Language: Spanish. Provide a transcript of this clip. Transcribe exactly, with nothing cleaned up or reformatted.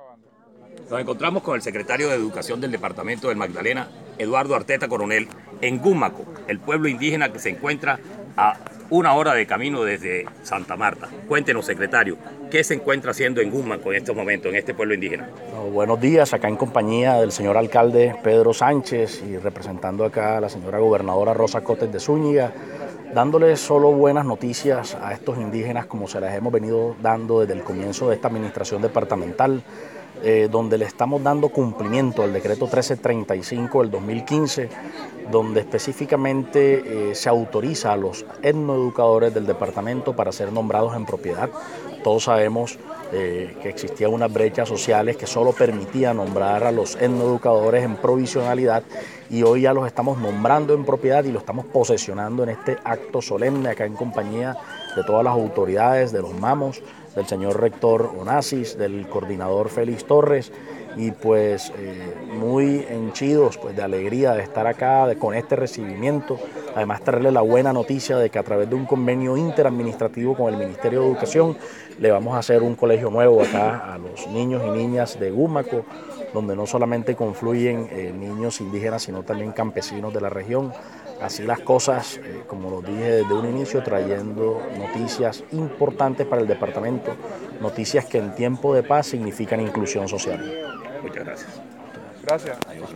Nos encontramos con el secretario de Educación del Departamento del Magdalena, Eduardo Arteta Coronel, en Gúmaco, el pueblo indígena que se encuentra a una hora de camino desde Santa Marta. Cuéntenos, secretario, ¿qué se encuentra haciendo en Gúmaco en estos momentos, en este pueblo indígena? Oh, buenos días, acá en compañía del señor alcalde Pedro Sánchez y representando acá a la señora gobernadora Rosa Cotes de Zúñiga, dándoles solo buenas noticias a estos indígenas como se las hemos venido dando desde el comienzo de esta administración departamental, eh, donde le estamos dando cumplimiento al decreto trece treinta y cinco del dos mil quince, donde específicamente eh, se autoriza a los etnoeducadores del departamento para ser nombrados en propiedad. Todos sabemos eh, que existían unas brechas sociales que solo permitían nombrar a los etnoeducadores en provisionalidad, y hoy ya los estamos nombrando en propiedad y los estamos posesionando en este acto solemne acá en compañía de todas las autoridades, de los mamos, del señor rector Onassis, del coordinador Félix Torres, y pues eh, muy henchidos pues, de alegría de estar acá de, con este recibimiento. Además, traerle la buena noticia de que a través de un convenio interadministrativo con el Ministerio de Educación le vamos a hacer un colegio nuevo acá a los niños y niñas de Gúmaco, donde no solamente confluyen eh, niños indígenas, sino también campesinos de la región. Así las cosas, eh, como lo dije desde un inicio, trayendo noticias importantes para el departamento, noticias que en tiempo de paz significan inclusión social. Muchas gracias. Gracias.